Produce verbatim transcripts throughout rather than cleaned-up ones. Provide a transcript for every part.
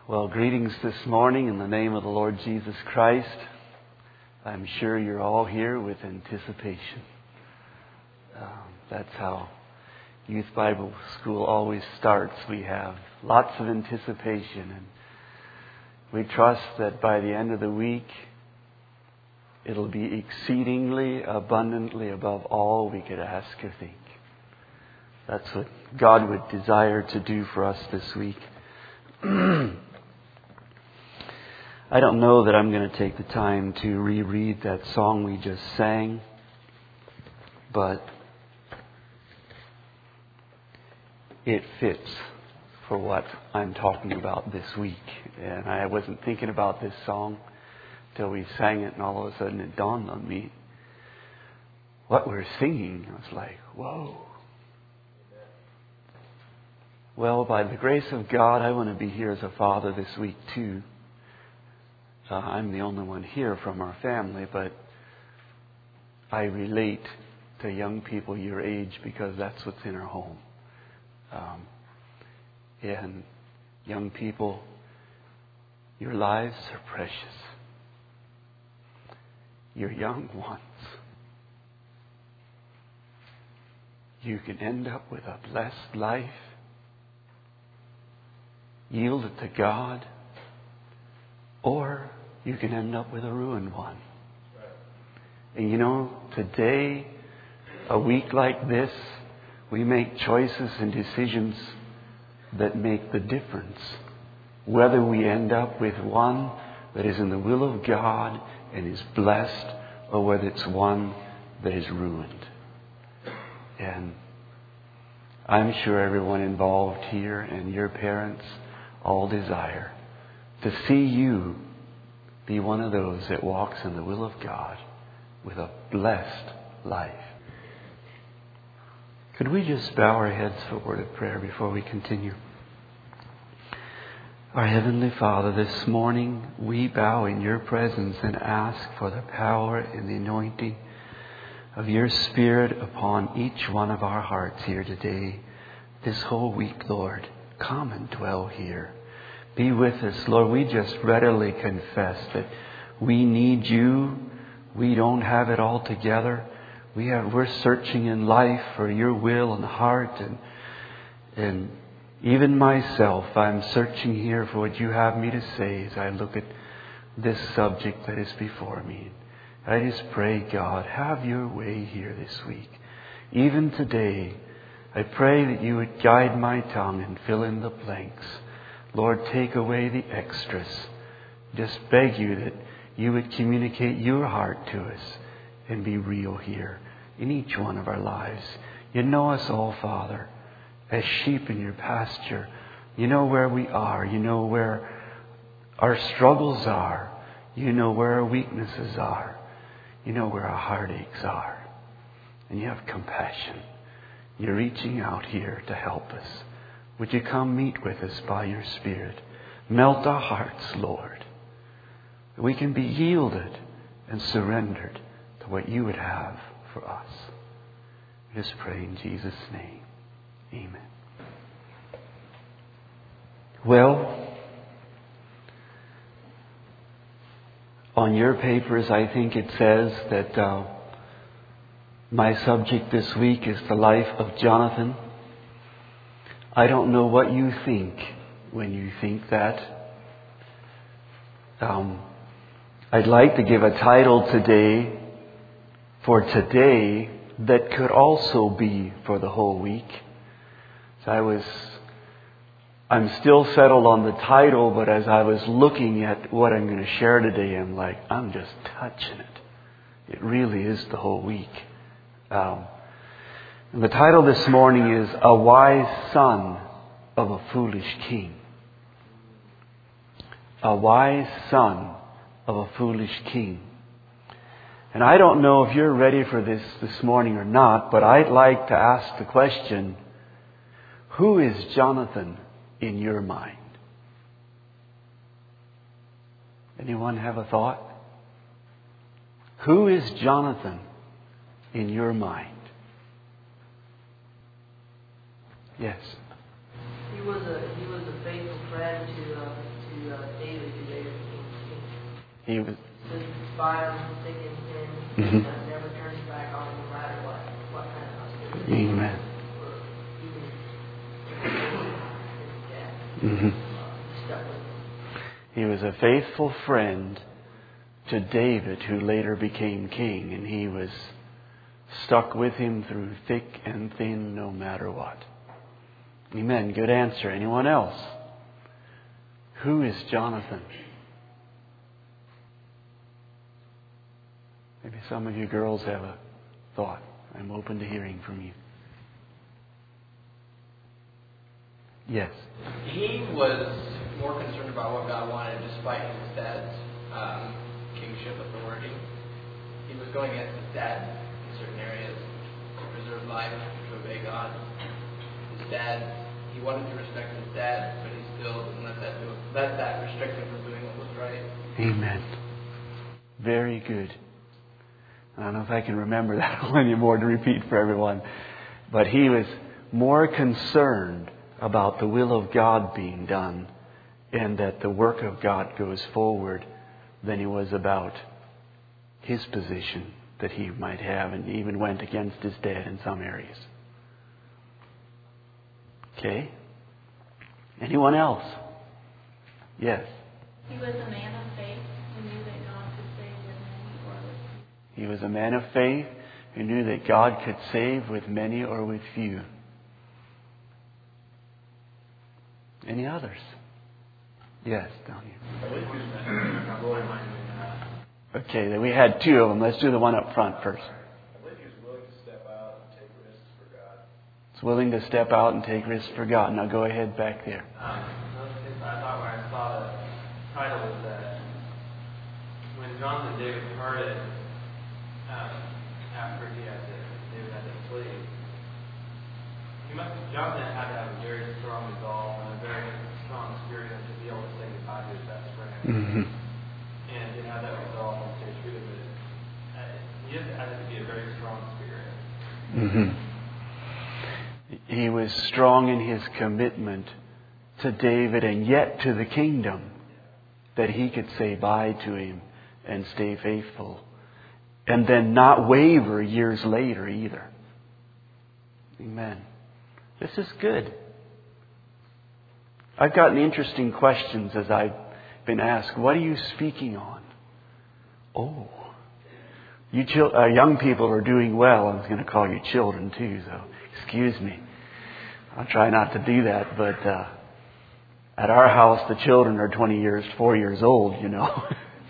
Well, greetings this morning in the name of the Lord Jesus Christ. I'm sure you're all here with anticipation. Um, that's how Youth Bible School always starts. We have lots of anticipation, and we trust that by the end of the week, it'll be exceedingly abundantly above all we could ask or think. That's what God would desire to do for us this week. I don't know that I'm going to take the time to reread that song we just sang, but it fits for what I'm talking about this week. And I wasn't thinking about this song till we sang it, and all of a sudden it dawned on me what we're singing. I was like, whoa. Well, by the grace of God, I want to be here as a father this week too. Uh, I'm the only one here from our family, but I relate to young people your age because that's what's in our home. Um, and young people, your lives are precious. You're young ones. You can end up with a blessed life, yielded to God, or you can end up with a ruined one. And you know, today, a week like this, we make choices and decisions that make the difference. Whether we end up with one that is in the will of God and is blessed, or whether it's one that is ruined. And I'm sure everyone involved here and your parents all desire to see you be one of those that walks in the will of God with a blessed life. Could we just bow our heads for a word of prayer before we continue? Our Heavenly Father, this morning we bow in your presence and ask for the power and the anointing of your Spirit upon each one of our hearts here today. This whole week, Lord, come and dwell here. Be with us, Lord. We just readily confess that we need you. We don't have it all together. We have, we're searching in life for your will and heart. And, and even myself, I'm searching here for what you have me to say as I look at this subject that is before me. I just pray, God, have your way here this week. Even today, I pray that you would guide my tongue and fill in the blanks. Lord, take away the extras. Just beg you that you would communicate your heart to us and be real here in each one of our lives. You know us all, Father, as sheep in your pasture. You know where we are. You know where our struggles are. You know where our weaknesses are. You know where our heartaches are. And you have compassion. You're reaching out here to help us. Would you come meet with us by your Spirit? Melt our hearts, Lord, that we can be yielded and surrendered to what you would have for us. We just pray in Jesus' name. Amen. Well, on your papers, I think it says that uh, my subject this week is the life of Jonathan. I don't know what you think when you think that. Um, I'd like to give a title today for today that could also be for the whole week. So I was, I'm still settled on the title, but as I was looking at what I'm going to share today, I'm like, I'm just touching it. It really is the whole week. Um, And the title this morning is A Wise Son of a Foolish King. A Wise Son of a Foolish King. And I don't know if you're ready for this this morning or not, but I'd like to ask the question, who is Jonathan in your mind? Anyone have a thought? Who is Jonathan in your mind? Yes. He was a he was a faithful friend to uh, to He was. Just fire, thick and thin, Mm-hmm. and never turns back on no matter what, what kind of hostility. Amen. Or even his death. Mm-hmm. Uh, stuck with him. He was a faithful friend to David, who later became king, and he was stuck with him through thick and thin, no matter what. Amen. Good answer. Anyone else? Who is Jonathan? Maybe some of you girls have a thought. I'm open to hearing from you. Yes. He was more concerned about what God wanted despite his dad's um, kingship authority. He was going against his dad in certain areas to preserve life, to obey God. His dad, he wanted to respect his dad, but he still didn't let that, do, let that restrict him from doing what was right. Amen. Very good. I don't know if I can remember that one anymore to repeat for everyone. But he was more concerned about the will of God being done and that the work of God goes forward than he was about his position that he might have, and even went against his dad in some areas. Okay? Anyone else? Yes. He was a man of faith who knew that God could save with many or with few. He was a man of faith who knew that God could save with many or with few. Any others? Yes, down here. Okay, then we had two of them. Let's do the one up front first. I believe he was willing to step out and take risks for God. It's willing to step out and take risks for God. Now go ahead back there. Um, I thought when I saw the title was that when Jonathan David parted um, after he had to, David had to flee, he must Jonathan had to have a very strong resolve and a very strong spirit to be able to say goodbye to his best friend. Mm-hmm. And to have that resolve and stay true to it. Uh, he just had to be a very strong spirit. Mm-hmm. He was strong in his commitment to David and yet to the kingdom, that he could say bye to him and stay faithful. And then not waver years later either. Amen. This is good. I've gotten interesting questions as I've been asked, what are you speaking on? Oh, you chil- uh, young people are doing well. I was going to call you children too, so excuse me. I'll try not to do that, but uh, at our house, the children are twenty years, four years old, you know.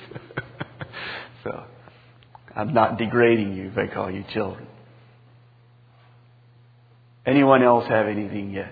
So I'm not degrading you if I call you children. Anyone else have anything yet?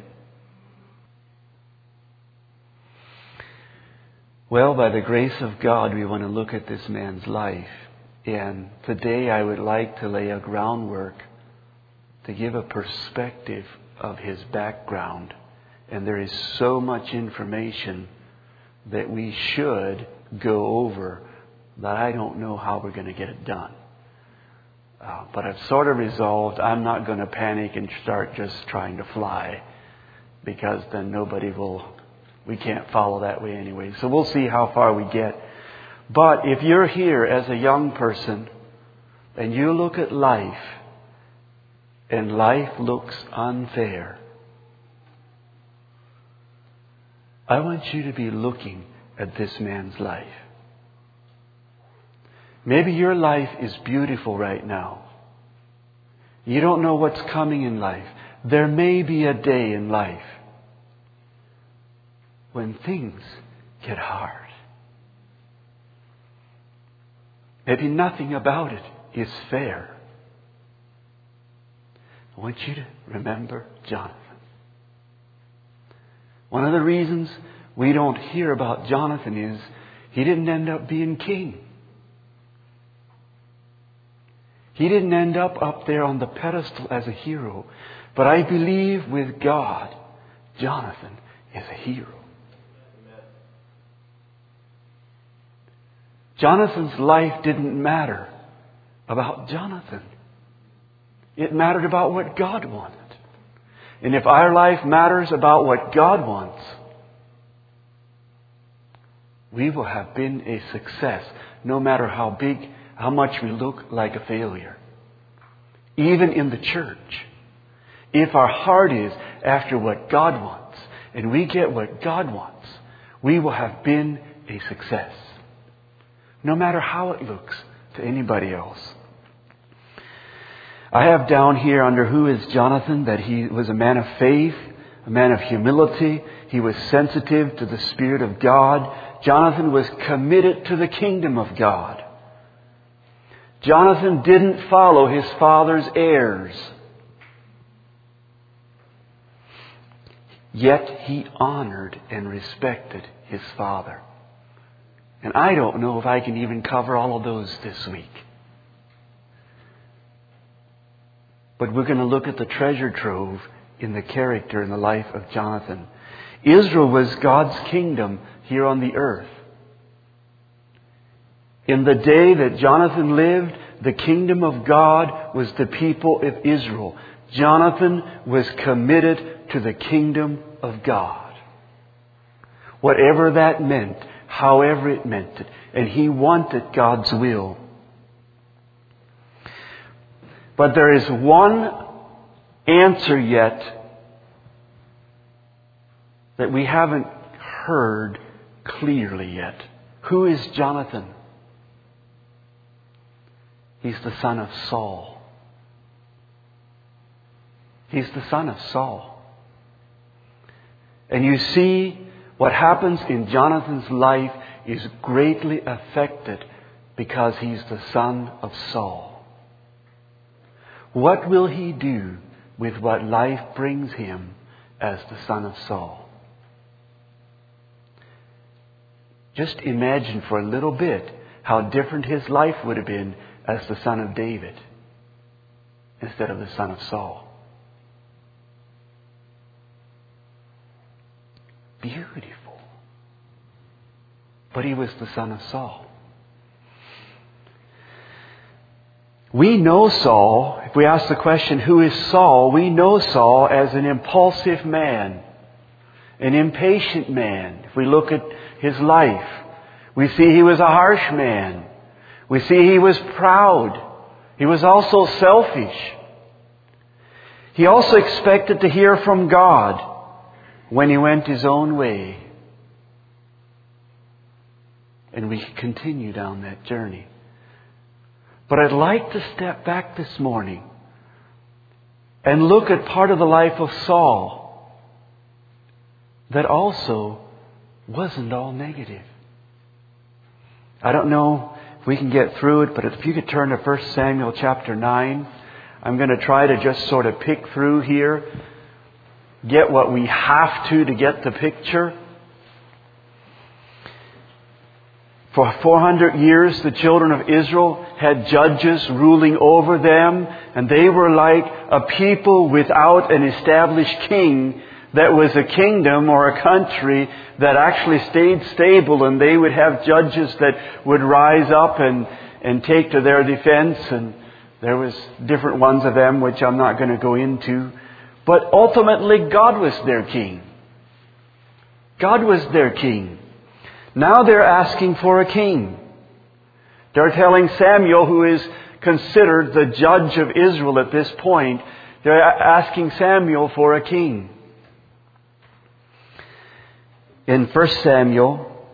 Well, by the grace of God, we want to look at this man's life. And today I would like to lay a groundwork to give a perspective of his background. And there is so much information that we should go over that I don't know how we're going to get it done. Uh, but I've sort of resolved I'm not going to panic and start just trying to fly, because then nobody will, we can't follow that way anyway. So we'll see how far we get. But if you're here as a young person and you look at life and life looks unfair, I want you to be looking at this man's life. Maybe your life is beautiful right now. You don't know what's coming in life. There may be a day in life when things get hard. Maybe nothing about it is fair. I want you to remember Jonathan. One of the reasons we don't hear about Jonathan is he didn't end up being king. He didn't end up up there on the pedestal as a hero. But I believe with God, Jonathan is a hero. Jonathan's life didn't matter about Jonathan. It mattered about what God wanted. And if our life matters about what God wants, we will have been a success, no matter how big, how much we look like a failure. Even in the church, if our heart is after what God wants, and we get what God wants, we will have been a success, no matter how it looks to anybody else. I have down here under who is Jonathan that he was a man of faith, a man of humility. He was sensitive to the Spirit of God. Jonathan was committed to the kingdom of God. Jonathan didn't follow his father's heirs. Yet he honored and respected his father. And I don't know if I can even cover all of those this week. But we're going to look at the treasure trove in the character and the life of Jonathan. Israel was God's kingdom here on the earth. In the day that Jonathan lived, the kingdom of God was the people of Israel. Jonathan was committed to the kingdom of God. Whatever that meant, however it meant it. And he wanted God's will. But there is one answer yet that we haven't heard clearly yet. Who is Jonathan? He's the son of Saul. He's the son of Saul. And you see, what happens in Jonathan's life is greatly affected because he's the son of Saul. What will he do with what life brings him as the son of Saul? Just imagine for a little bit how different his life would have been as the son of David instead of the son of Saul. Beautiful. But he was the son of Saul. We know Saul, if we ask the question, who is Saul? We know Saul as an impulsive man, an impatient man. If we look at his life, we see he was a harsh man. We see he was proud. He was also selfish. He also expected to hear from God when he went his own way. And we continue down that journey. But I'd like to step back this morning and look at part of the life of Saul that also wasn't all negative. I don't know if we can get through it, but if you could turn to First Samuel chapter nine, I'm going to try to just sort of pick through here, get what we have to to get the picture. For four hundred years, the children of Israel had judges ruling over them, and they were like a people without an established king that was a kingdom or a country that actually stayed stable, and they would have judges that would rise up and, and take to their defense, and there was different ones of them which I'm not going to go into. But ultimately, God was their king. God was their king. Now they're asking for a king. They're telling Samuel, who is considered the judge of Israel at this point, they're asking Samuel for a king. In First Samuel,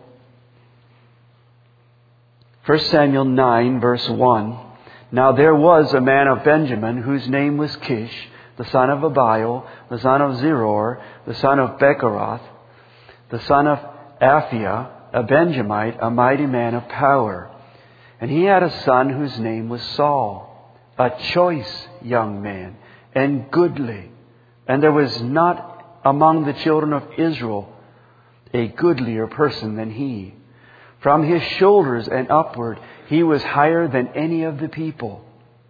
First Samuel nine, verse one, now there was a man of Benjamin whose name was Kish, the son of Abiel, the son of Zeror, the son of Bechorath, the son of Aphiah, a Benjamite, a mighty man of power. And he had a son whose name was Saul, a choice young man and goodly. And there was not among the children of Israel a goodlier person than he. From his shoulders and upward, he was higher than any of the people.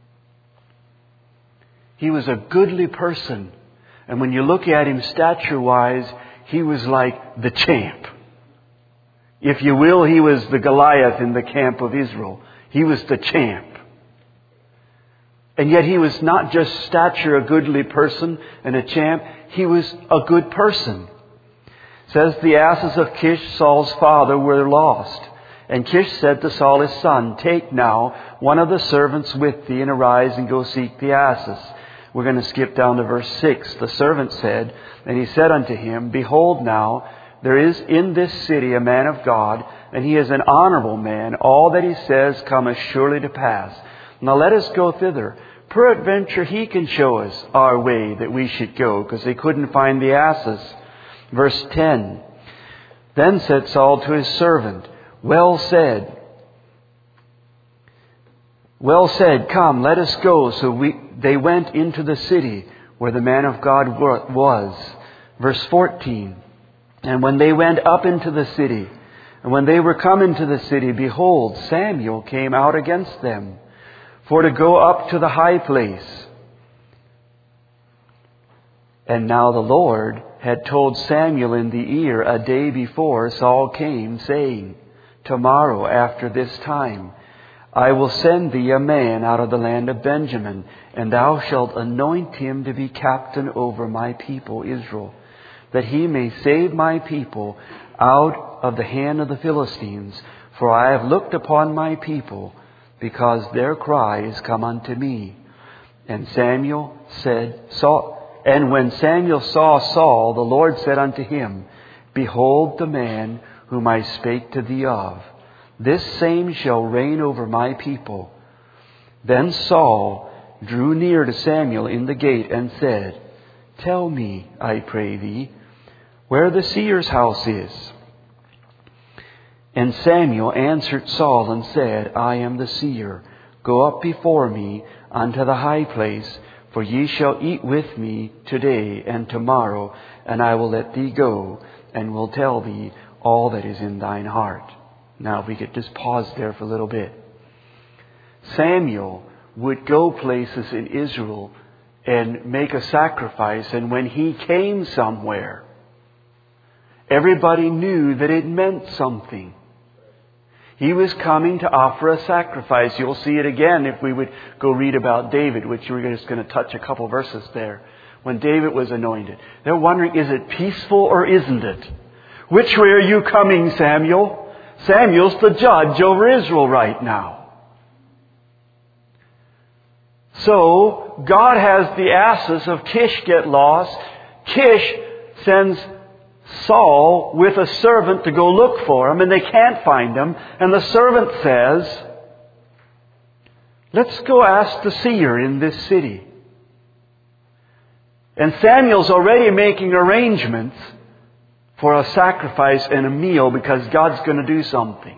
He was a goodly person. And when you look at him stature-wise, he was like the champ. If you will, he was the Goliath in the camp of Israel. He was the champ. And yet he was not just stature, a goodly person and a champ. He was a good person. says, the asses of Kish, Saul's father, were lost. And Kish said to Saul his son, take now one of the servants with thee, and arise and go seek the asses. We're going to skip down to verse six. The servant said, and he said unto him, behold now, there is in this city a man of God, and he is an honorable man. All that he says cometh surely to pass. Now let us go thither. Peradventure he can show us our way that we should go, because they couldn't find the asses. Verse ten. Then said Saul to his servant, well said. Well said, come, let us go. So we, they went into the city where the man of God was. Verse fourteen. And when they went up into the city, and when they were come into the city, behold, Samuel came out against them, for to go up to the high place. And now the Lord had told Samuel in the ear a day before Saul came, saying, tomorrow after this time, I will send thee a man out of the land of Benjamin, and thou shalt anoint him to be captain over my people Israel, that he may save my people out of the hand of the Philistines. For I have looked upon my people, because their cry is come unto me. And Samuel said, saw, and when Samuel saw Saul, the Lord said unto him, behold the man whom I spake to thee of. This same shall reign over my people. Then Saul drew near to Samuel in the gate and said, tell me, I pray thee, where the seer's house is. And Samuel answered Saul and said, I am the seer. Go up before me unto the high place, for ye shall eat with me today and tomorrow, and I will let thee go, and will tell thee all that is in thine heart. Now, if we could just pause there for a little bit. Samuel would go places in Israel and make a sacrifice, and when he came somewhere, everybody knew that it meant something. He was coming to offer a sacrifice. You'll see it again if we would go read about David, which we're just going to touch a couple verses there. When David was anointed, they're wondering, is it peaceful or isn't it? Which way are you coming, Samuel? Samuel's the judge over Israel right now. So, God has the asses of Kish get lost. Kish sends Saul with a servant to go look for him, and they can't find him. And the servant says, let's go ask the seer in this city. And Samuel's already making arrangements for a sacrifice and a meal because God's going to do something.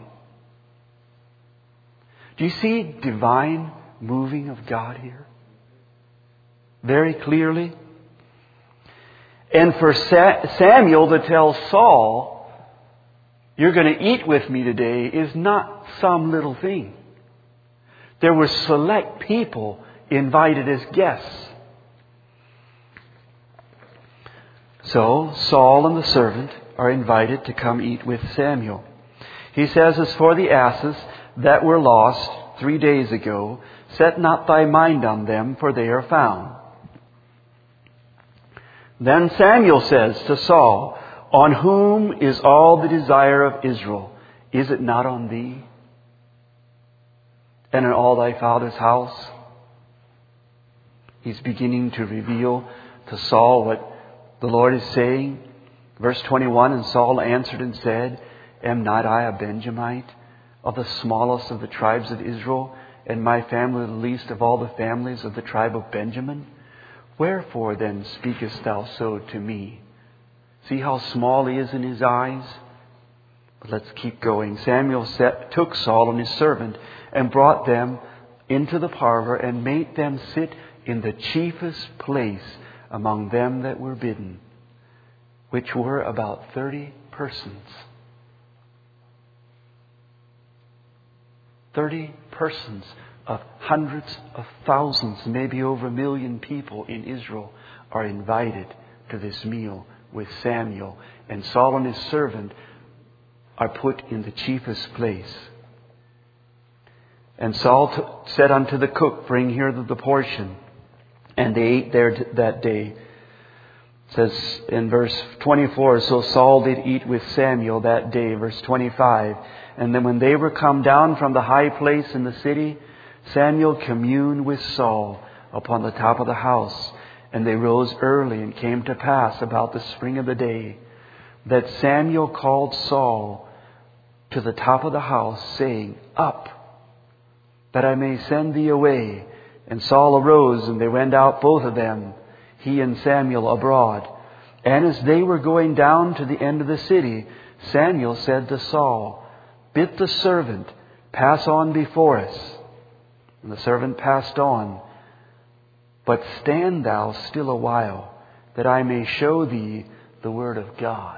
Do you see divine moving of God here? Very clearly. And for Samuel to tell Saul, you're going to eat with me today, is not some little thing. There were select people invited as guests. So Saul and the servant are invited to come eat with Samuel. He says, as for the asses that were lost three days ago, set not thy mind on them, for they are found. Then Samuel says to Saul, on whom is all the desire of Israel? Is it not on thee and in all thy father's house? He's beginning to reveal to Saul what the Lord is saying. Verse twenty-one, and Saul answered and said, am not I a Benjamite, of the smallest of the tribes of Israel, and my family the least of all the families of the tribe of Benjamin? Wherefore then speakest thou so to me? See how small he is in his eyes? But let's keep going. Samuel set, took Saul and his servant and brought them into the parlor and made them sit in the chiefest place among them that were bidden, which were about thirty persons. Thirty persons of hundreds of thousands, maybe over a million people in Israel are invited to this meal with Samuel. And Saul and his servant are put in the chiefest place. And Saul t- said unto the cook, bring here the, the portion. And they ate there t- that day. says in verse twenty-four, so Saul did eat with Samuel that day. Verse twenty-five, and then when they were come down from the high place in the city, Samuel communed with Saul upon the top of the house. And they rose early, and came to pass about the spring of the day that Samuel called Saul to the top of the house, saying, Up, that I may send thee away. And Saul arose, and they went out both of them, he and Samuel, abroad. And as they were going down to the end of the city, Samuel said to Saul, Bid the servant pass on before us. And the servant passed on. But stand thou still a while, that I may show thee the word of God.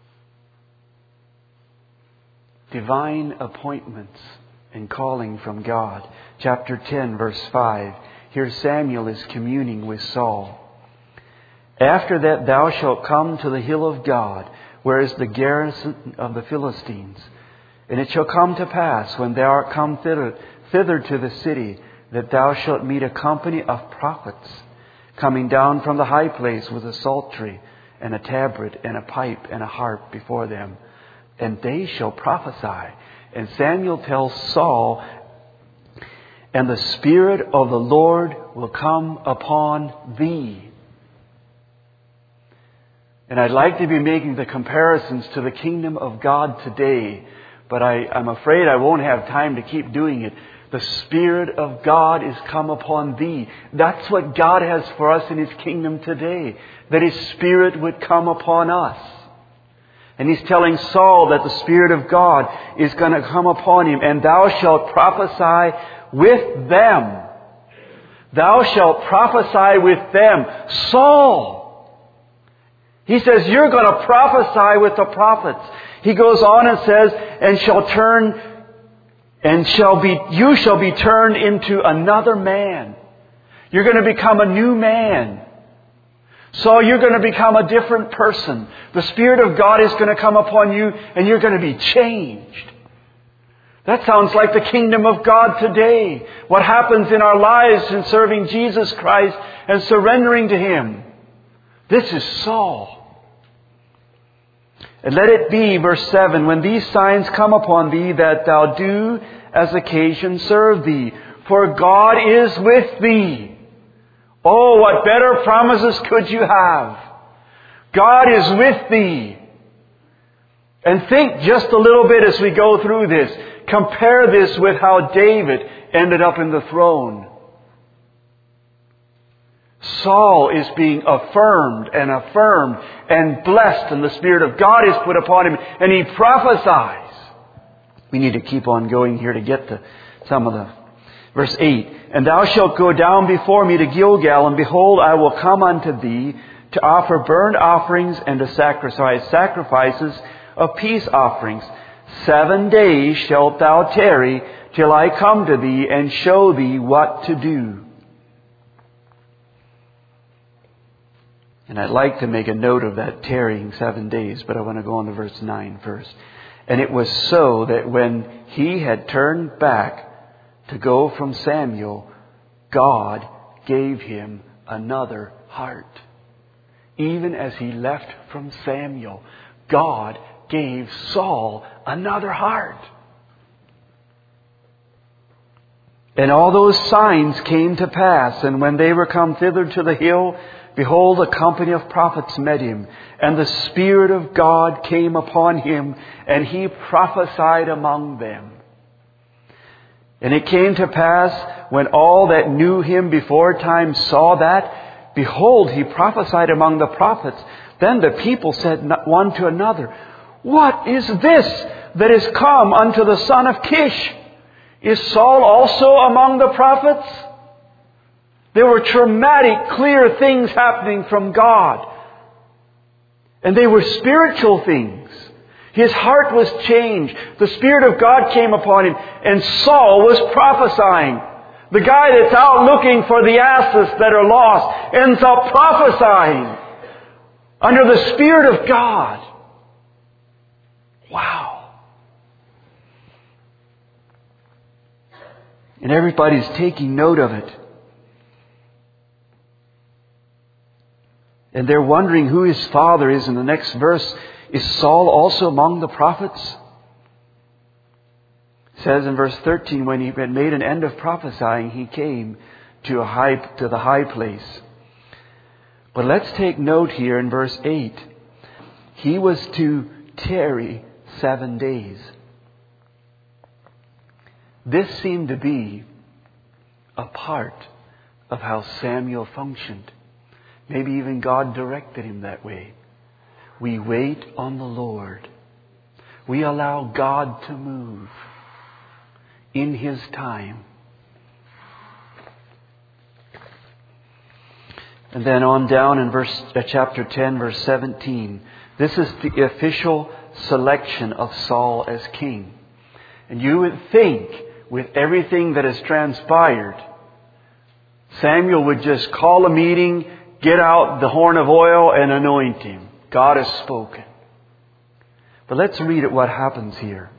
Divine appointments and calling from God. Chapter ten, verse five. Here Samuel is communing with Saul. After that thou shalt come to the hill of God, where is the garrison of the Philistines. And it shall come to pass, when thou art come thither, thither to the city, that thou shalt meet a company of prophets coming down from the high place with a psaltery and a tabret and a pipe and a harp before them. And they shall prophesy. And Samuel tells Saul, and the Spirit of the Lord will come upon thee. And I'd like to be making the comparisons to the kingdom of God today, but I, I'm afraid I won't have time to keep doing it. The Spirit of God is come upon thee. That's what God has for us in His kingdom today. That His Spirit would come upon us. And He's telling Saul that the Spirit of God is going to come upon him. And thou shalt prophesy with them. Thou shalt prophesy with them. Saul! He says, you're going to prophesy with the prophets. He goes on and says, and shall turn... And shall be, you shall be turned into another man. You're going to become a new man. So you're going to become a different person. The Spirit of God is going to come upon you, and you're going to be changed. That sounds like the kingdom of God today. What happens in our lives in serving Jesus Christ and surrendering to Him. This is Saul. And let it be, verse seven, when these signs come upon thee, that thou do as occasion serve thee. For God is with thee. Oh, what better promises could you have? God is with thee. And think just a little bit as we go through this. Compare this with how David ended up in the throne. Saul is being affirmed and affirmed and blessed, and the Spirit of God is put upon him, and he prophesies. We need to keep on going here to get to some of the... Verse eight, and thou shalt go down before me to Gilgal, and behold, I will come unto thee to offer burnt offerings and to sacrifice sacrifices of peace offerings. Seven days shalt thou tarry till I come to thee and show thee what to do. And I'd like to make a note of that tarrying seven days, but I want to go on to verse nine first. And it was so that when he had turned back to go from Samuel, God gave him another heart. Even as he left from Samuel, God gave Saul another heart. And all those signs came to pass, and when they were come thither to the hill, behold, a company of prophets met him, and the Spirit of God came upon him, and he prophesied among them. And it came to pass, when all that knew him before time saw that, behold, he prophesied among the prophets. Then the people said one to another, what is this that is come unto the son of Kish? Is Saul also among the prophets? There were traumatic, clear things happening from God. And they were spiritual things. His heart was changed. The Spirit of God came upon him. And Saul was prophesying. The guy that's out looking for the asses that are lost ends up prophesying under the Spirit of God. Wow. And everybody's taking note of it. And they're wondering who his father is. In the next verse, is Saul also among the prophets? It says in verse thirteen, when he had made an end of prophesying, he came to a high to the high place. But let's take note here in verse eight. He was to tarry seven days. This seemed to be a part of how Samuel functioned. Maybe even God directed him that way. We wait on the Lord. We allow God to move in His time. And then on down in verse uh, chapter ten, verse seventeen. This is the official selection of Saul as king. And you would think, with everything that has transpired, Samuel would just call a meeting, get out the horn of oil, and anoint him. God has spoken. But let's read at what happens here.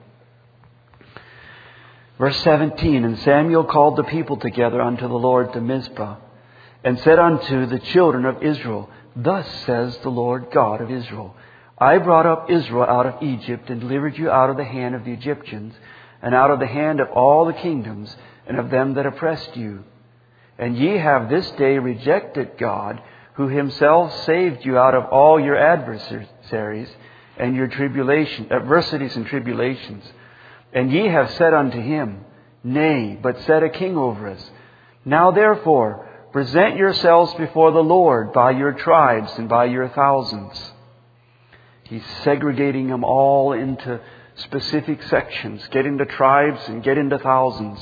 Verse seventeen, and Samuel called the people together unto the Lord to Mizpah, and said unto the children of Israel, Thus says the Lord God of Israel, I brought up Israel out of Egypt, and delivered you out of the hand of the Egyptians, and out of the hand of all the kingdoms, and of them that oppressed you. And ye have this day rejected God, who Himself saved you out of all your adversaries, and your tribulation, adversities and tribulations. And ye have said unto Him, Nay, but set a king over us. Now therefore, present yourselves before the Lord by your tribes and by your thousands. He's segregating them all into specific sections. Get into tribes and get into thousands.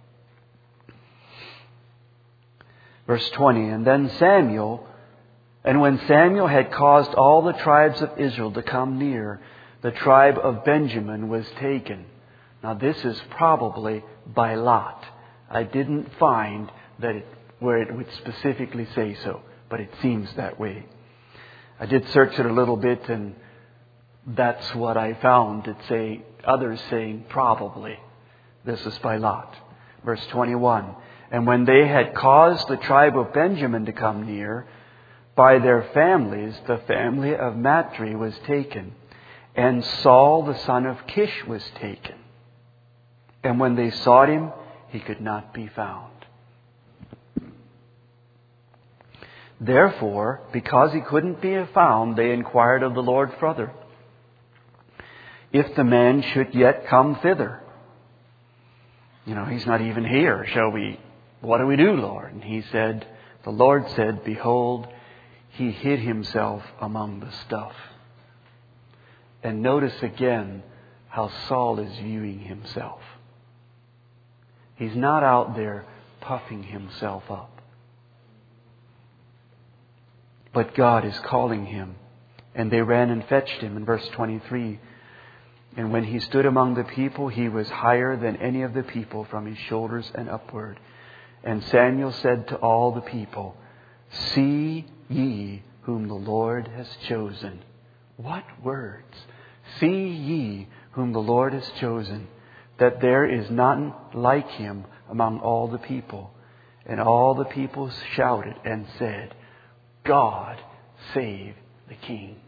Verse twenty, and then Samuel, and when Samuel had caused all the tribes of Israel to come near, the tribe of Benjamin was taken. Now this is probably by lot. I didn't find that it, where it would specifically say so, but it seems that way. I did search it a little bit, and that's what I found. It say others saying probably this is by lot. Verse twenty-one. And when they had caused the tribe of Benjamin to come near, by their families, the family of Matri was taken, and Saul the son of Kish was taken. And when they sought him, he could not be found. Therefore, because he couldn't be found, they inquired of the Lord further, if the man should yet come thither. You know, he's not even here. Shall we, what do we do, Lord? And he said, the Lord said, Behold, he hid himself among the stuff. And notice again how Saul is viewing himself. He's not out there puffing himself up. But God is calling him. And they ran and fetched him in verse twenty-three. And when he stood among the people, he was higher than any of the people from his shoulders and upward. And Samuel said to all the people, See ye whom the Lord has chosen. What words? See ye whom the Lord has chosen, that there is none like him among all the people. And all the people shouted and said, God save the king.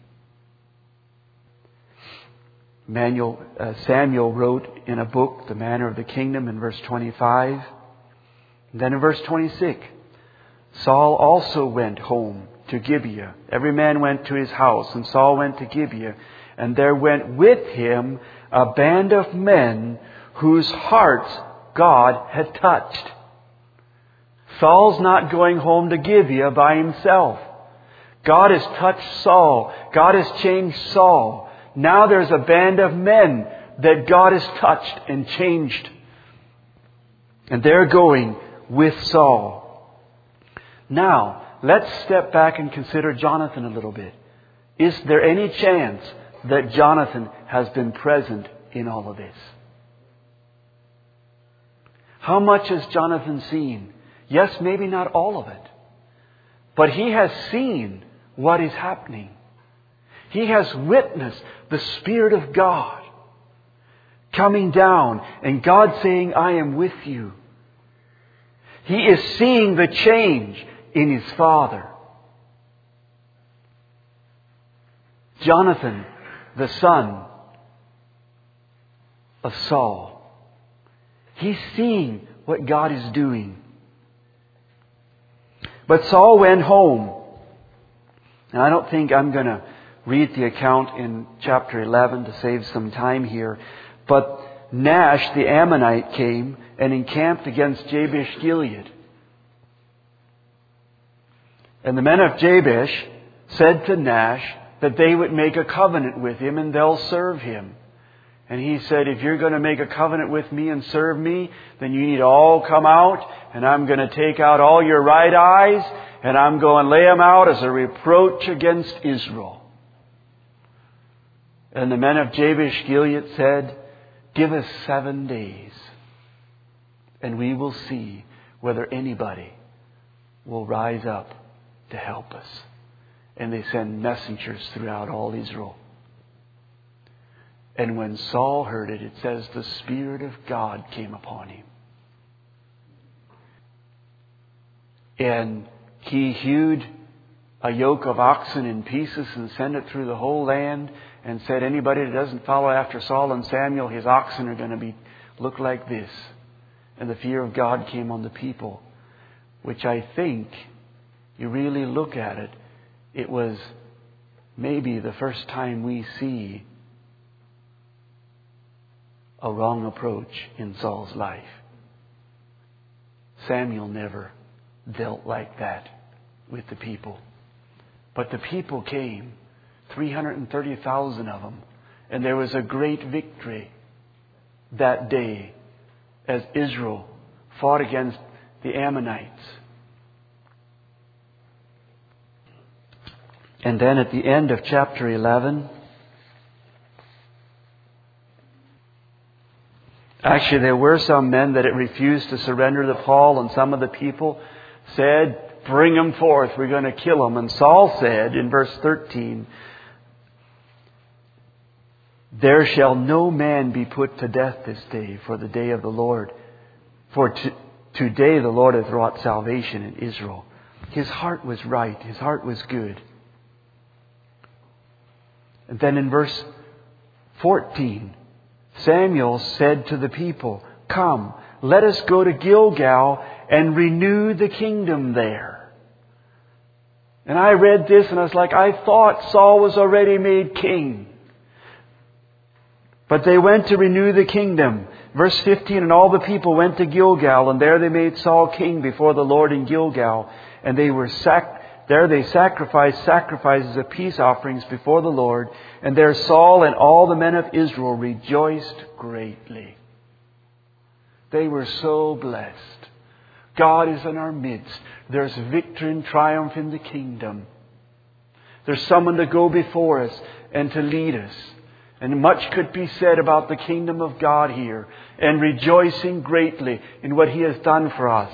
Manuel, uh, Samuel wrote in a book, The Manner of the Kingdom, in verse twenty-five. And then in verse twenty-six, Saul also went home to Gibeah. Every man went to his house, and Saul went to Gibeah. And there went with him a band of men whose hearts God had touched. Saul's not going home to Gibeah by himself. God has touched Saul. God has changed Saul. Now there's a band of men that God has touched and changed. And they're going with Saul. Now, let's step back and consider Jonathan a little bit. Is there any chance that Jonathan has been present in all of this? How much has Jonathan seen? Yes, maybe not all of it. But he has seen what is happening. He has witnessed the Spirit of God coming down and God saying, I am with you. He is seeing the change in his father. Jonathan, the son of Saul. He's seeing what God is doing. But Saul went home. And I don't think I'm going to read the account in chapter eleven to save some time here. But Nash the Ammonite came and encamped against Jabesh Gilead. And the men of Jabesh said to Nash that they would make a covenant with him and they'll serve him. And he said, if you're going to make a covenant with me and serve me, then you need to all come out, and I'm going to take out all your right eyes, and I'm going to lay them out as a reproach against Israel. And the men of Jabesh Gilead said, give us seven days, and we will see whether anybody will rise up to help us. And they send messengers throughout all Israel. And when Saul heard it, it says the Spirit of God came upon him. And he hewed a yoke of oxen in pieces and sent it through the whole land and said, anybody that doesn't follow after Saul and Samuel, his oxen are going to be look like this. And the fear of God came on the people, which I think, you really look at it, it was maybe the first time we see a wrong approach in Saul's life. Samuel never dealt like that with the people. But the people came, three hundred thirty thousand of them, and there was a great victory that day as Israel fought against the Ammonites. And then at the end of chapter eleven, actually, there were some men that had refused to surrender to Paul, and some of the people said, bring them forth, we're going to kill them. And Saul said in verse thirteen, there shall no man be put to death this day for the day of the Lord. For to, today the Lord hath wrought salvation in Israel. His heart was right. His heart was good. And then in verse fourteen, Samuel said to the people, come, let us go to Gilgal and renew the kingdom there. And I read this and I was like, I thought Saul was already made king. But they went to renew the kingdom. Verse fifteen, and all the people went to Gilgal, and there they made Saul king before the Lord in Gilgal. And they were sac- there they sacrificed sacrifices of peace offerings before the Lord. And there Saul and all the men of Israel rejoiced greatly. They were so blessed. God is in our midst. There's victory and triumph in the kingdom. There's someone to go before us and to lead us. And much could be said about the kingdom of God here, and rejoicing greatly in what He has done for us.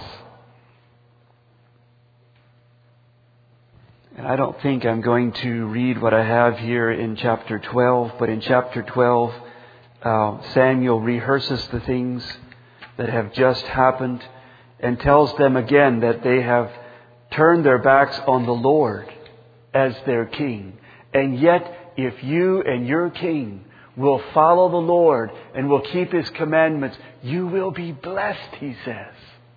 And I don't think I'm going to read what I have here in chapter twelve, but in chapter twelve, uh, Samuel rehearses the things that have just happened and tells them again that they have turned their backs on the Lord as their king. And yet, if you and your king will follow the Lord and will keep His commandments, you will be blessed, he says.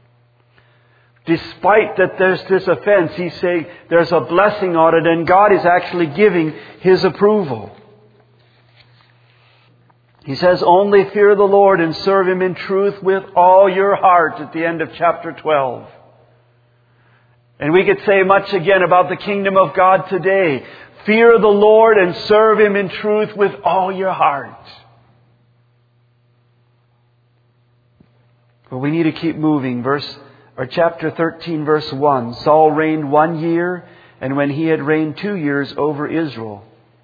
Despite that there's this offense, he's saying there's a blessing on it, and God is actually giving His approval. He says, only fear the Lord and serve Him in truth with all your heart at the end of chapter twelve. And we could say much again about the kingdom of God today. Fear the Lord and serve Him in truth with all your heart. Well, we need to keep moving. Verse or chapter thirteen, verse one. Saul reigned one year, and when he had reigned two years over Israel,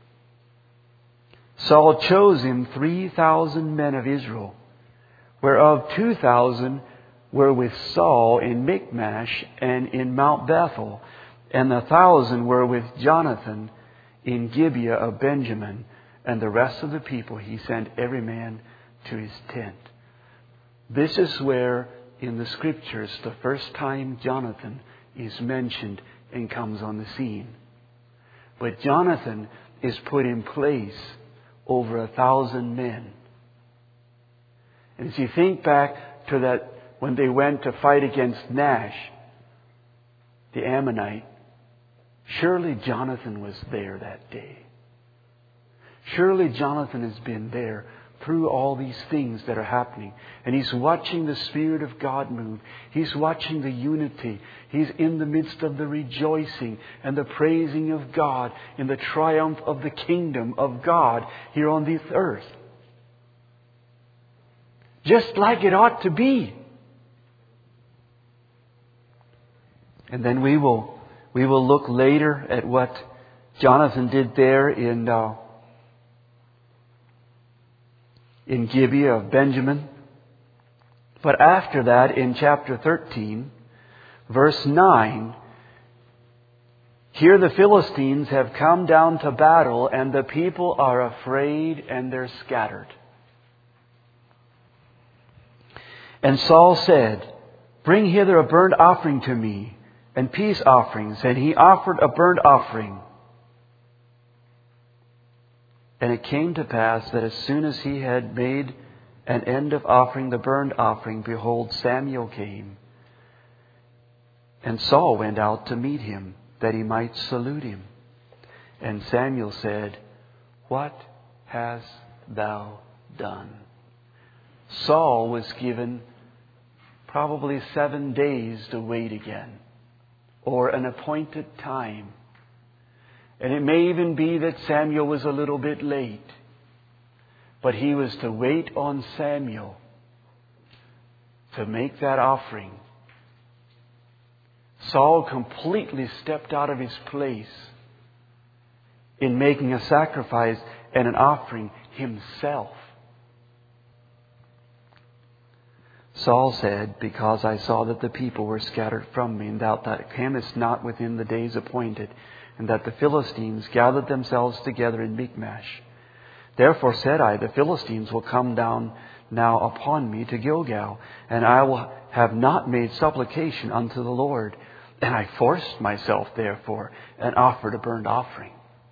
Saul chose him three thousand men of Israel, whereof two thousand were with Saul in Michmash and in Mount Bethel, and the thousand were with Jonathan in Gibeah of Benjamin, and the rest of the people He sent every man to his tent. This is where, in the Scriptures, the first time Jonathan is mentioned and comes on the scene. But Jonathan is put in place over a thousand men. And as you think back to that when they went to fight against Nash, the Ammonite, surely Jonathan was there that day. Surely Jonathan has been there through all these things that are happening. And he's watching the Spirit of God move. He's watching the unity. He's in the midst of the rejoicing and the praising of God in the triumph of the kingdom of God here on this earth. Just like it ought to be. And then we will we will look later at what Jonathan did there in uh, in Gibeah of Benjamin. But after that, in chapter thirteen, verse nine, here the Philistines have come down to battle, and the people are afraid and they're scattered. And Saul said, "Bring hither a burnt offering to me, and peace offerings." And he offered a burnt offering. And it came to pass that as soon as he had made an end of offering the burnt offering, behold, Samuel came. And Saul went out to meet him, that he might salute him. And Samuel said, "What hast thou done?" Saul was given probably seven days to wait again, or an appointed time. And it may even be that Samuel was a little bit late, but he was to wait on Samuel to make that offering. Saul completely stepped out of his place in making a sacrifice and an offering himself. Saul said, "Because I saw that the people were scattered from me, and thou that camest not within the days appointed, and that the Philistines gathered themselves together in Michmash. Therefore said I, the Philistines will come down now upon me to Gilgal, and I will have not made supplication unto the Lord. And I forced myself, therefore, and offered a burnt offering."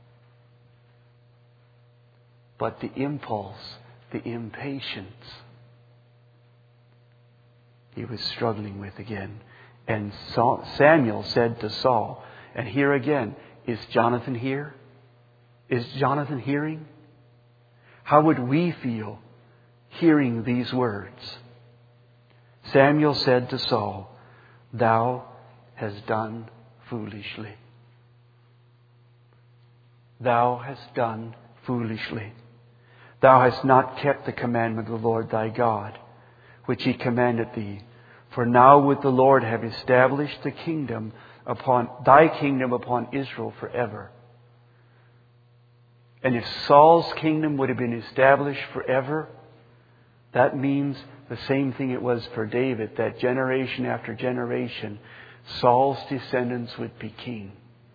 But the impulse, the impatience, he was struggling with again. And Samuel said to Saul, and here again, is Jonathan here? Is Jonathan hearing? How would we feel hearing these words? Samuel said to Saul, "Thou hast done foolishly. Thou hast done foolishly. Thou hast not kept the commandment of the Lord thy God, which he commanded thee. For now would the Lord have established the kingdom upon thy kingdom upon Israel forever." And if Saul's kingdom would have been established forever, that means the same thing it was for David, that generation after generation, Saul's descendants would be king.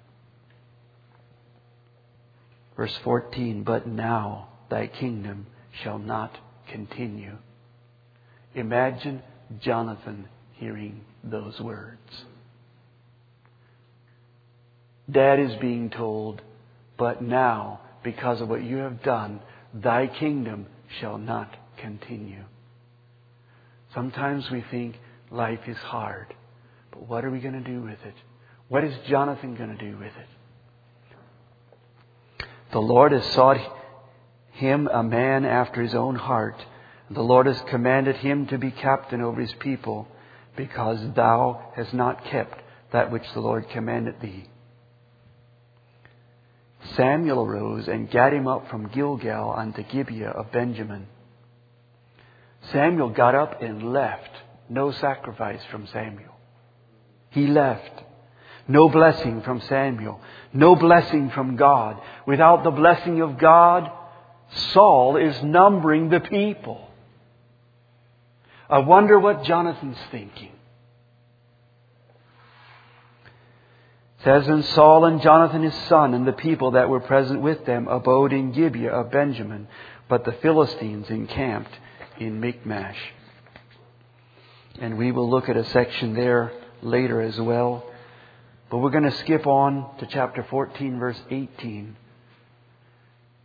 Verse fourteen, "But now thy kingdom shall not continue." Imagine Jonathan hearing those words. Dad is being told, "But now, because of what you have done, thy kingdom shall not continue." Sometimes we think life is hard, but what are we going to do with it? What is Jonathan going to do with it? "The Lord has sought him a man after his own heart. The Lord has commanded him to be captain over his people, because thou hast not kept that which the Lord commanded thee." Samuel arose and gat him up from Gilgal unto Gibeah of Benjamin. Samuel got up and left. No sacrifice from Samuel. He left. No blessing from Samuel. No blessing from God. Without the blessing of God, Saul is numbering the people. I wonder what Jonathan's thinking. It says, "And Saul and Jonathan his son and the people that were present with them abode in Gibeah of Benjamin, but the Philistines encamped in Michmash." And we will look at a section there later as well. But we're going to skip on to chapter fourteen, verse eighteen.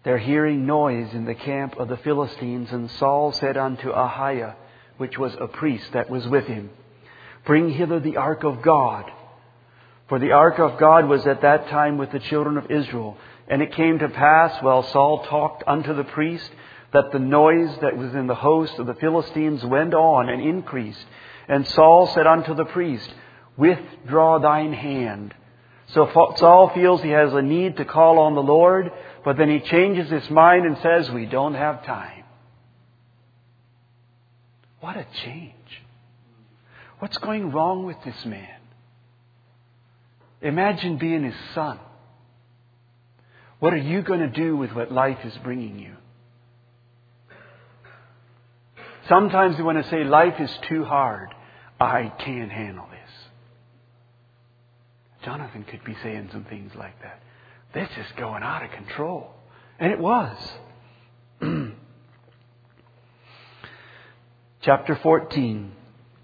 They're hearing noise in the camp of the Philistines, and Saul said unto Ahiah, which was a priest that was with him, Bring hither the ark of God. For the ark of God was at that time with the children of Israel. And it came to pass, while Saul talked unto the priest, that the noise that was in the host of the Philistines went on and increased. And Saul said unto the priest, Withdraw thine hand. So Saul feels he has a need to call on the Lord, but then he changes his mind and says, we don't have time. What a change. What's going wrong with this man? Imagine being his son. What are you going to do with what life is bringing you? Sometimes we want to say life is too hard. I can't handle this. Jonathan could be saying some things like that. This is going out of control. And it was. Chapter fourteen.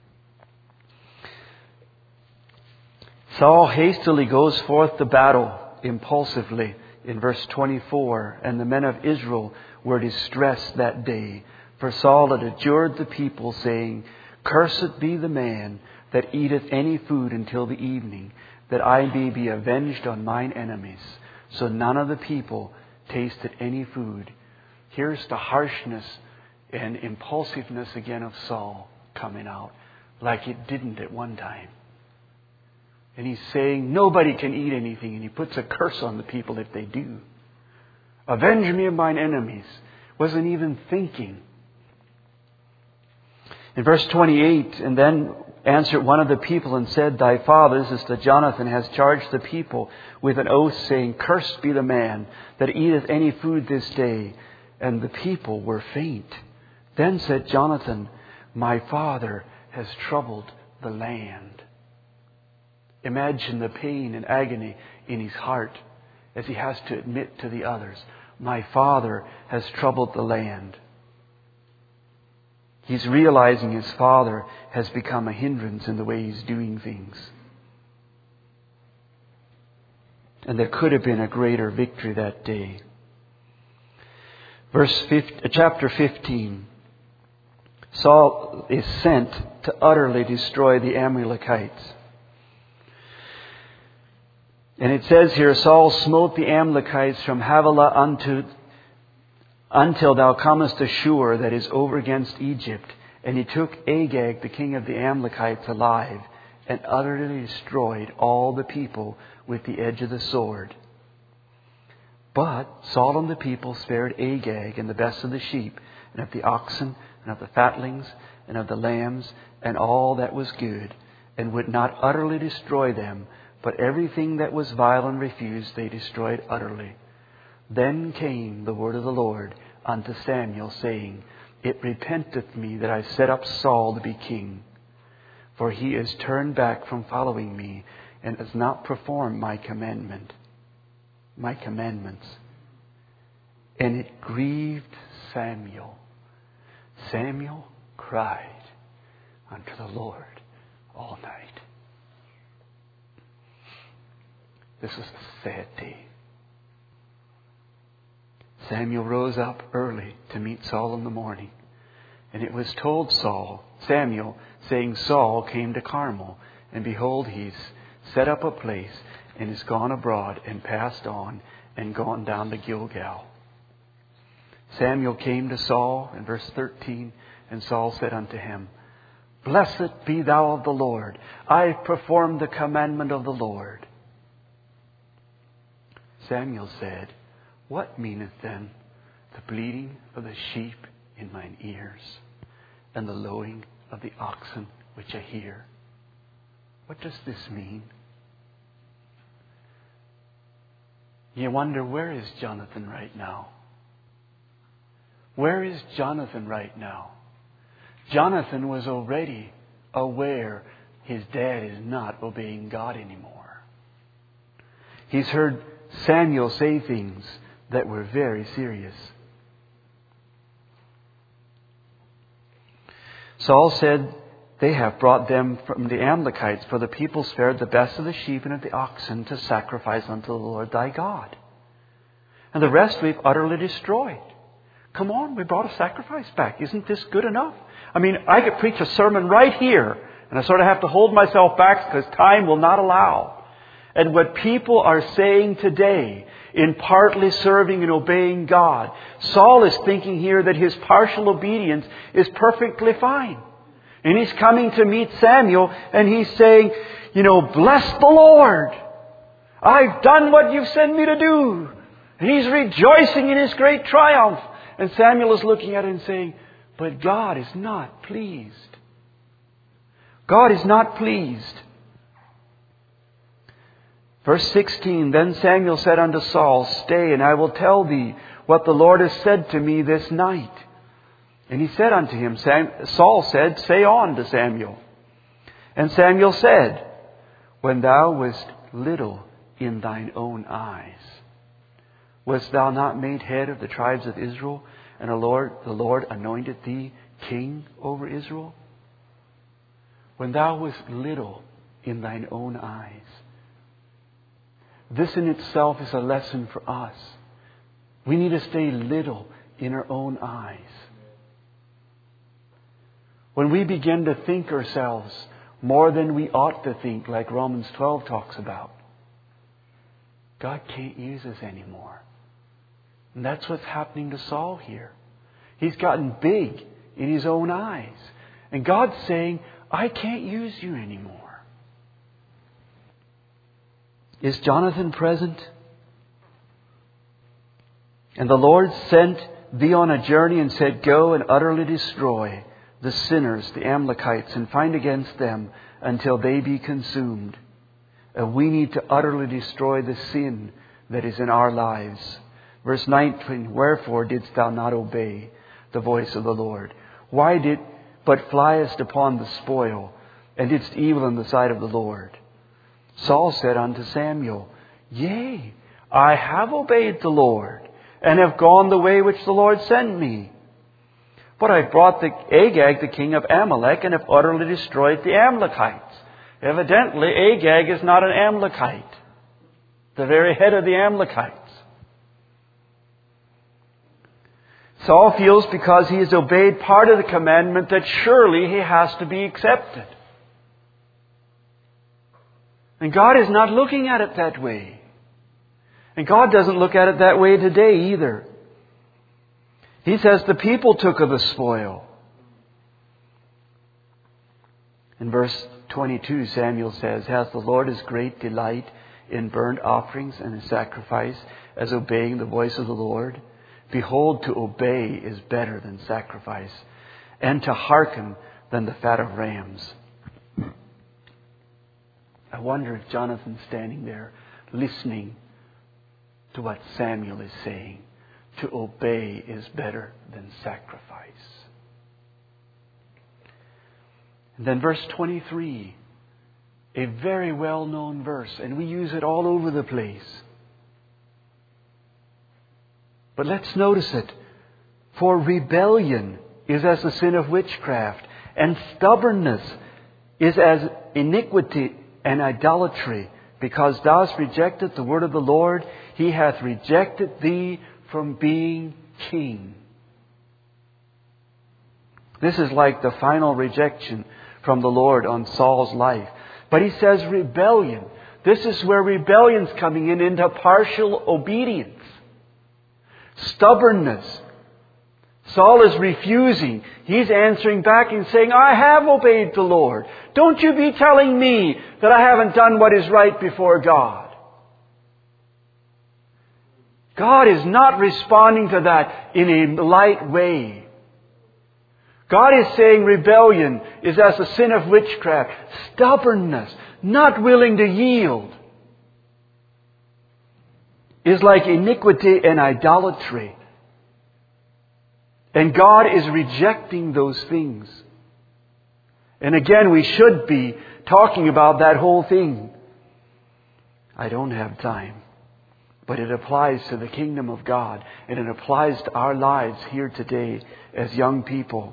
Saul hastily goes forth to battle impulsively in verse twenty-four. And the men of Israel were distressed that day. For Saul had adjured the people, saying, Cursed be the man that eateth any food until the evening, that I may be avenged on mine enemies. So none of the people tasted any food. Here's the harshness and impulsiveness again of Saul coming out, like it didn't at one time. And he's saying, nobody can eat anything. And he puts a curse on the people if they do. Avenge me of mine enemies. Wasn't even thinking. In verse twenty-eight, and then answered one of the people and said, Thy father, this is to Jonathan, has charged the people with an oath, saying, Cursed be the man that eateth any food this day. And the people were faint. Then said Jonathan, My father has troubled the land. Imagine the pain and agony in his heart as he has to admit to the others, My father has troubled the land. He's realizing his father has become a hindrance in the way he's doing things. And there could have been a greater victory that day. Verse fifteen, chapter fifteen. Saul is sent to utterly destroy the Amalekites. And it says here, Saul smote the Amalekites from Havilah unto until thou comest to Shur, that is over against Egypt. And he took Agag, the king of the Amalekites, alive, and utterly destroyed all the people with the edge of the sword. But Saul and the people spared Agag and the best of the sheep, and of the oxen, and of the fatlings, and of the lambs, and all that was good, and would not utterly destroy them, but everything that was vile and refused they destroyed utterly. Then came the word of the Lord unto Samuel, saying, It repenteth me that I set up Saul to be king. For he is turned back from following me, and has not performed my commandment, my commandments. And it grieved Samuel. Samuel cried unto the Lord all night. This was a sad day. Samuel rose up early to meet Saul in the morning. And it was told Saul, Samuel, saying, Saul came to Carmel, and behold, he's set up a place, and is gone abroad, and passed on, and gone down to Gilgal. Samuel came to Saul, in verse thirteen, and Saul said unto him, Blessed be thou of the Lord. I have performed the commandment of the Lord. Samuel said, What meaneth then the bleating of the sheep in mine ears, and the lowing of the oxen which I hear? What does this mean? You wonder, where is Jonathan right now? Where is Jonathan right now? Jonathan was already aware his dad is not obeying God anymore. He's heard Samuel say things that were very serious. Saul said, They have brought them from the Amalekites, for the people spared the best of the sheep and of the oxen to sacrifice unto the Lord thy God. And the rest we've utterly destroyed. Come on, we brought a sacrifice back. Isn't this good enough? I mean, I could preach a sermon right here, and I sort of have to hold myself back because time will not allow. And what people are saying today in partly serving and obeying God, Saul is thinking here that his partial obedience is perfectly fine. And he's coming to meet Samuel and he's saying, you know, bless the Lord. I've done what you've sent me to do. And he's rejoicing in his great triumph. And Samuel is looking at it and saying, but God is not pleased. God is not pleased. Verse sixteen, then Samuel said unto Saul, stay, and I will tell thee what the Lord has said to me this night. And he said unto him, Sam, Saul said, say on to Samuel. And Samuel said, when thou wast little in thine own eyes, wast thou not made head of the tribes of Israel, and the Lord, the Lord anointed thee king over Israel? When thou wast little in thine own eyes. This in itself is a lesson for us. We need to stay little in our own eyes. When we begin to think ourselves more than we ought to think, like Romans twelve talks about, God can't use us anymore. And that's what's happening to Saul here. He's gotten big in his own eyes. And God's saying, I can't use you anymore. Is Jonathan present? And the Lord sent thee on a journey and said, go and utterly destroy the sinners, the Amalekites, and find against them until they be consumed. And we need to utterly destroy the sin that is in our lives. Verse nineteen, wherefore didst thou not obey the voice of the Lord? Why did but fliest upon the spoil, and didst evil in the sight of the Lord? Saul said unto Samuel, yea, I have obeyed the Lord, and have gone the way which the Lord sent me. But I brought the Agag, the king of Amalek, and have utterly destroyed the Amalekites. Evidently, Agag is not an Amalekite, the very head of the Amalekites. Saul feels because he has obeyed part of the commandment that surely he has to be accepted. And God is not looking at it that way. And God doesn't look at it that way today either. He says the people took of the spoil. In verse twenty-two, Samuel says, has the Lord his great delight in burnt offerings and in sacrifice as obeying the voice of the Lord? Behold, to obey is better than sacrifice, and to hearken than the fat of rams. I wonder if Jonathan's standing there listening to what Samuel is saying. To obey is better than sacrifice. And then verse twenty-three, a very well-known verse, and we use it all over the place. But let's notice it. For rebellion is as the sin of witchcraft, and stubbornness is as iniquity and idolatry. Because thou hast rejected the word of the Lord, he hath rejected thee from being king. This is like the final rejection from the Lord on Saul's life. But he says rebellion. This is where rebellion's coming in, into partial obedience. Stubbornness. Saul is refusing. He's answering back and saying, I have obeyed the Lord. Don't you be telling me that I haven't done what is right before God. God is not responding to that in a light way. God is saying rebellion is as a sin of witchcraft. Stubbornness, not willing to yield, is like iniquity and idolatry. And God is rejecting those things. And again, we should be talking about that whole thing. I don't have time. But it applies to the kingdom of God. And it applies to our lives here today as young people.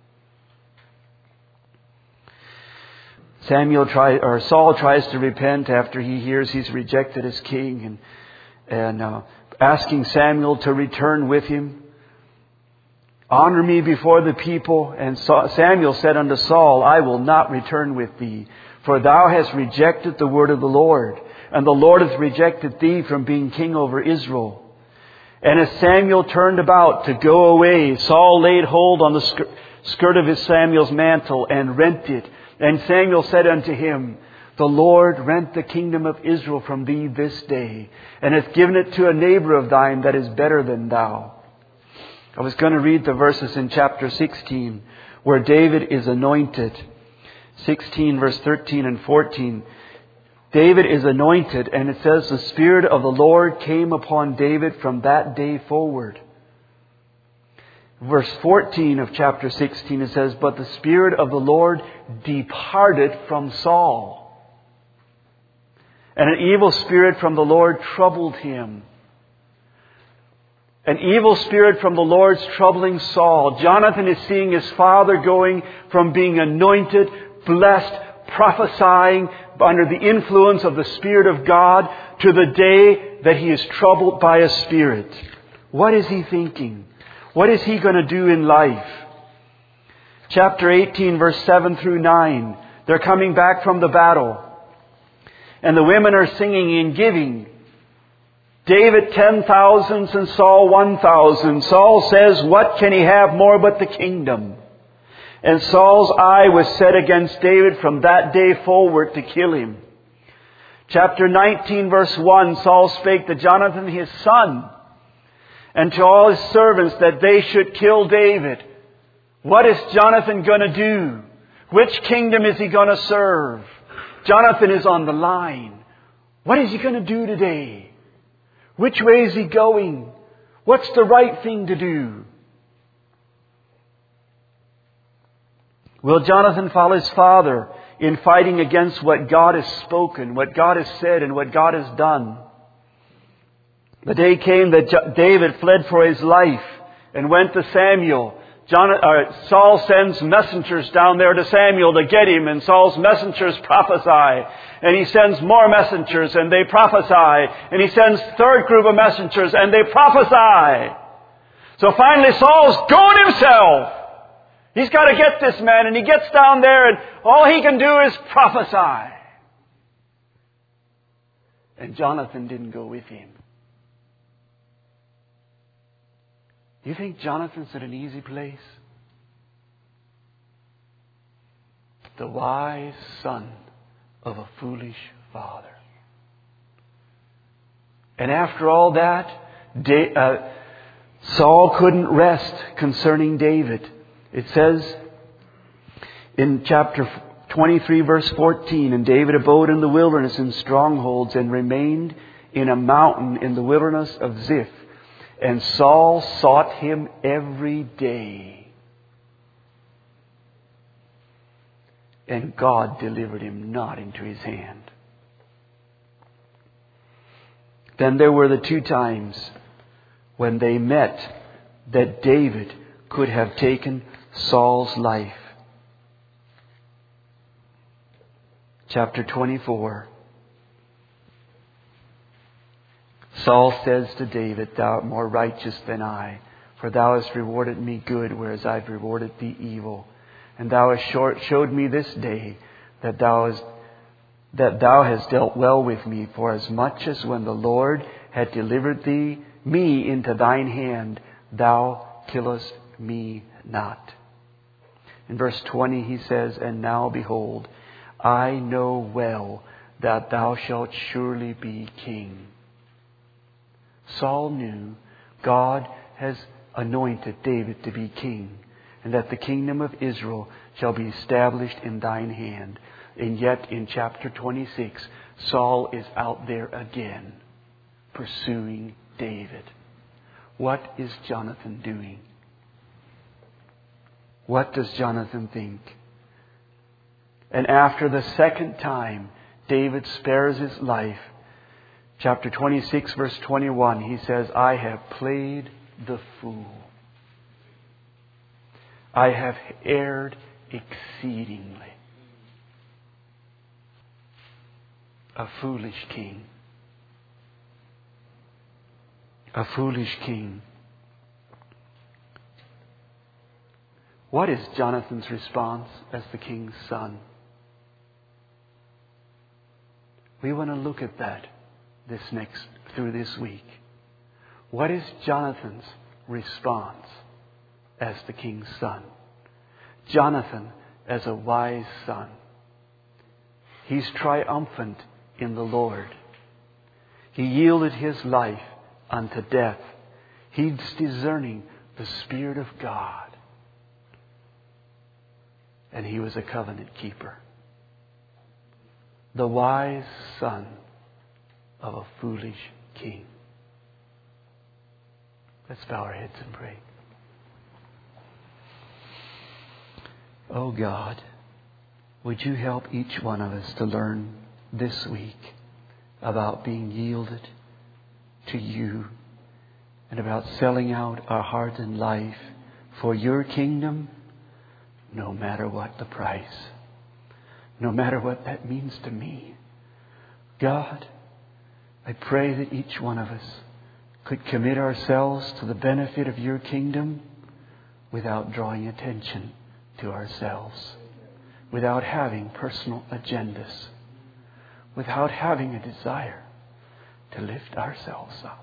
Samuel try, or Saul tries to repent after he hears he's rejected as king. And, and uh, asking Samuel to return with him. Honor me before the people. And Samuel said unto Saul, I will not return with thee, for thou hast rejected the word of the Lord, and the Lord hath rejected thee from being king over Israel. And as Samuel turned about to go away, Saul laid hold on the skirt of his Samuel's mantle and rent it. And Samuel said unto him, the Lord rent the kingdom of Israel from thee this day, and hath given it to a neighbor of thine that is better than thou. I was going to read the verses in chapter sixteen where David is anointed. sixteen verse thirteen and fourteen. David is anointed, and it says the Spirit of the Lord came upon David from that day forward. Verse fourteen of chapter sixteen, it says, but the Spirit of the Lord departed from Saul, and an evil spirit from the Lord troubled him. An evil spirit from the Lord's troubling Saul. Jonathan is seeing his father going from being anointed, blessed, prophesying under the influence of the Spirit of God to the day that he is troubled by a spirit. What is he thinking? What is he going to do in life? Chapter eighteen, verse seven through nine. They're coming back from the battle. And the women are singing and giving. David ten thousands and Saul one thousand. Saul says, what can he have more but the kingdom? And Saul's eye was set against David from that day forward to kill him. Chapter nineteen, verse one, Saul spake to Jonathan his son, and to all his servants that they should kill David. What is Jonathan going to do? Which kingdom is he going to serve? Jonathan is on the line. What is he going to do today? Which way is he going? What's the right thing to do? Will Jonathan follow his father in fighting against what God has spoken, what God has said, and what God has done? The day came that David fled for his life and went to Samuel. John, uh, Saul sends messengers down there to Samuel to get him, and Saul's messengers prophesy. And he sends more messengers, and they prophesy. And he sends a third group of messengers, and they prophesy. So finally Saul's going himself. He's got to get this man, and he gets down there, and all he can do is prophesy. And Jonathan didn't go with him. You think Jonathan's at an easy place? The wise son of a foolish father. And after all that, Da- uh, Saul couldn't rest concerning David. It says in chapter twenty-three, verse fourteen, and David abode in the wilderness in strongholds and remained in a mountain in the wilderness of Ziph. And Saul sought him every day. And God delivered him not into his hand. Then there were the two times when they met that David could have taken Saul's life. Chapter twenty-four. Saul says to David, thou art more righteous than I, for thou hast rewarded me good, whereas I've rewarded thee evil. And thou hast short, showed me this day that thou hast, that thou hast dealt well with me, for as much as when the Lord had delivered thee, me into thine hand, thou killest me not. In verse twenty he says, and now behold, I know well that thou shalt surely be king. Saul knew God has anointed David to be king, and that the kingdom of Israel shall be established in thine hand. And yet in chapter twenty-six, Saul is out there again, pursuing David. What is Jonathan doing? What does Jonathan think? And after the second time, David spares his life. Chapter twenty-six, verse twenty-one, he says, I have played the fool. I have erred exceedingly. A foolish king. a foolish king. What is Jonathan's response as the king's son? We want to look at that this next through this week. What is Jonathan's response as the king's son? Jonathan as a wise son. He's triumphant in the Lord. He yielded his life unto death. He's discerning the Spirit of God. And he was a covenant keeper. The wise son of a foolish king. Let's bow our heads and pray. Oh God, would you help each one of us to learn this week about being yielded to you and about selling out our heart and life for your kingdom, no matter what the price, no matter what that means to me. God, I pray that each one of us could commit ourselves to the benefit of your kingdom without drawing attention to ourselves, without having personal agendas, without having a desire to lift ourselves up.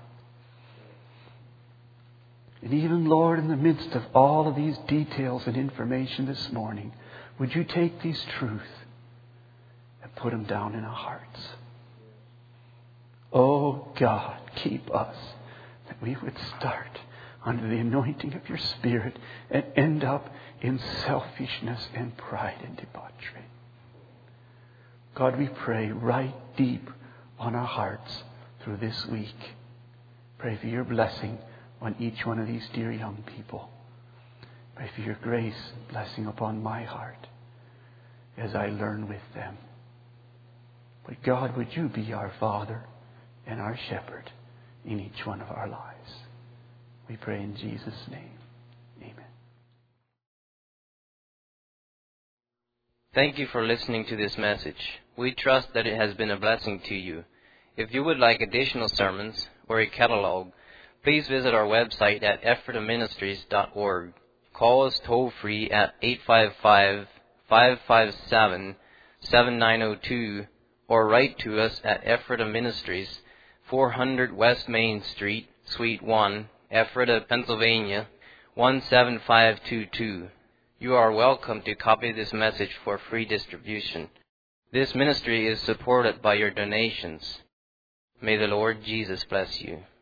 And even, Lord, in the midst of all of these details and information this morning, would you take these truths and put them down in our hearts? Oh God, keep us that we would start under the anointing of your Spirit and end up in selfishness and pride and debauchery. God, we pray right deep on our hearts through this week. Pray for your blessing on each one of these dear young people. Pray for your grace and blessing upon my heart as I learn with them. But God, would you be our Father and our Shepherd in each one of our lives. We pray in Jesus' name. Amen. Thank you for listening to this message. We trust that it has been a blessing to you. If you would like additional sermons or a catalog, please visit our website at ephrata ministries dot org. Call us toll-free at eight five five, five five seven, seven nine zero two or write to us at Ephrata Ministries, four hundred West Main Street, Suite one, Ephrata, Pennsylvania, one seven five two two. You are welcome to copy this message for free distribution. This ministry is supported by your donations. May the Lord Jesus bless you.